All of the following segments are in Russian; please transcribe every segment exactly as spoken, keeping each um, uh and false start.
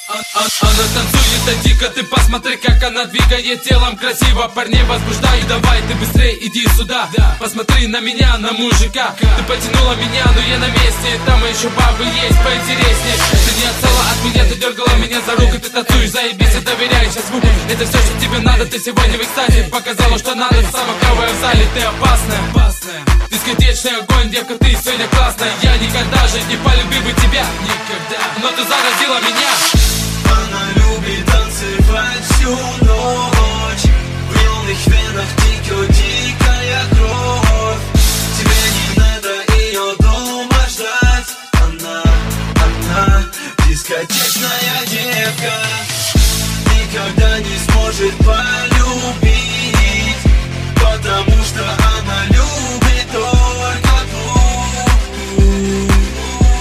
Она танцует да дико, ты посмотри, как она двигает телом красиво. Парней возбуждай, давай, ты быстрей иди сюда. Посмотри на меня, на мужика. Ты потянула меня, но я на месте. Там еще бабы есть поинтереснее. Ты не отстала от меня, ты дергала меня за руку. Ты танцуешь, заебись, и доверяешь звуку. Это все, что тебе надо, ты сегодня в экстазе. Показала, что надо, самая клевая в зале. Ты опасная, опасная. Дискотечный огонь, девка, ты сегодня классная. Я никогда же не полюбил бы тебя, никогда. Но ты заразила меня. Она любит танцевать всю ночь. В юных венах текет дикая кровь. Тебе не надо ее дома ждать. Она, она дискотечная девка. Никогда не сможет полюбить, потому что она любит только двух.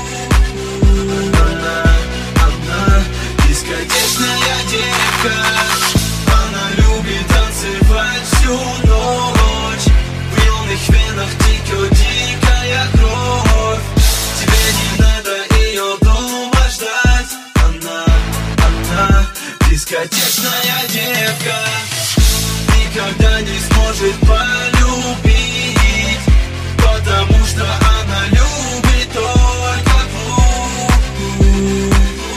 Она, она дискотечная девка. Она любит танцевать всю ночь. В юных венах текет дикая кровь. Тебе не надо ее дома ждать. Она, она дискотечная девка. Никогда не сможет полюбить, потому что она любит только двух.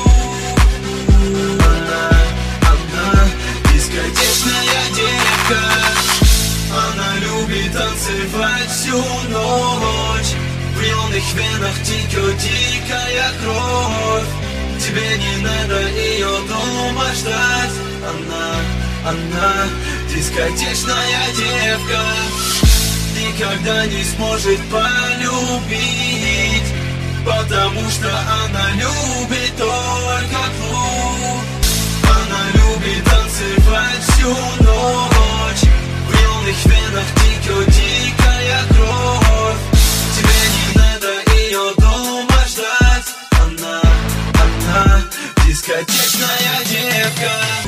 Она, она дискотечная девка. Она любит танцевать всю ночь. В юных венах текет дикая кровь. Тебе не надо ее дома ждать. Она, она дискотечная девка. Никогда не сможет полюбить, потому что она любит только двух. Она любит танцевать всю ночь. В юных венах текет